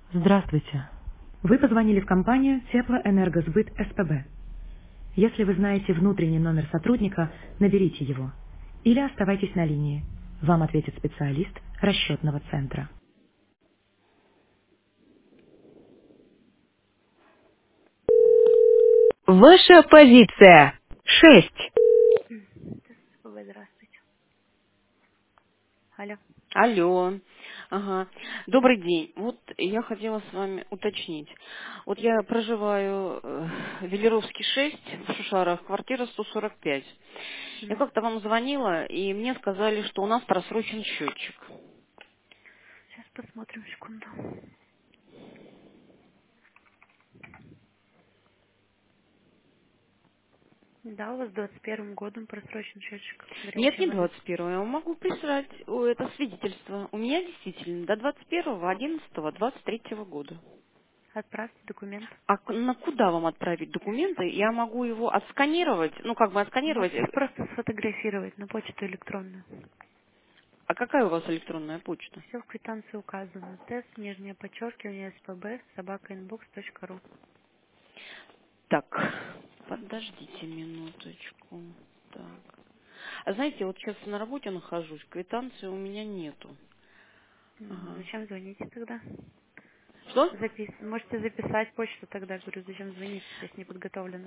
Здравствуйте. Вы позвонили в компанию Теплоэнергосбыт СПБ. Если вы знаете внутренний номер сотрудника, наберите его. Или оставайтесь на линии. Вам ответит специалист расчетного центра. Ваша позиция. 6. СПБ, здравствуйте. Алло. Алло. Ага. Добрый день. Вот я хотела с вами уточнить. Вот я проживаю в Велеровский 6, в Шушарах, квартира 145. Я Мгм. как-то вам звонила, и мне сказали, что у нас просрочен счетчик. Сейчас посмотрим, секунду. Да, у вас с 21 годом просрочен счетчик Нет, горячей не воды. 21, я вам могу прислать это свидетельство. У меня действительно до 21.11.23 года. Отправьте документ. А на куда вам отправить документы? Я могу его отсканировать, ну как бы отсканировать. Можете просто сфотографировать на почту электронную. А какая у вас электронная почта? Все в квитанции указано. Тест, нижнее подчеркивание, СПБ, собакаinbox.ru. Так, подождите минуточку. Так. А знаете, вот сейчас на работе нахожусь, квитанции у меня нету. Ага. Зачем звоните тогда? Что? Можете записать почту тогда, говорю, зачем звоните, если не подготовлено.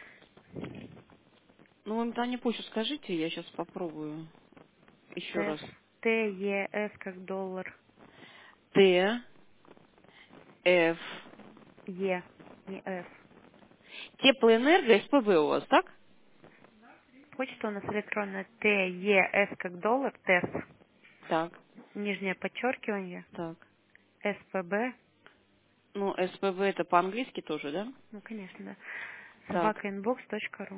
Ну, вы мне там не почту скажите, я сейчас попробую еще раз. Тест. ТЕС как доллар. Т, Ф. Е, не Ф. Теплоэнерго, СПБ у вас, так? Почта у нас электронная ТЕС как доллар, ТЕС, Так, нижнее подчеркивание, так. СПБ, Ну, СПБ это по-английски тоже, да? ну, конечно, да, Так, собакаinbox.ру.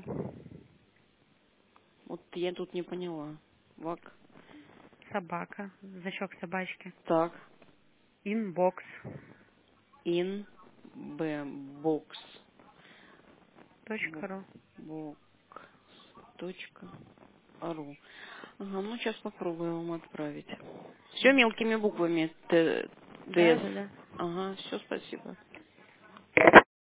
вот я тут не поняла. Вак. Собака, значок собачки. Так, Inbox. ин, б, бокс. Точка ру. Бокс.ру. Ага, ну сейчас попробую вам отправить. Все мелкими буквами. Т, Да, С. да, да. Ага, все, спасибо.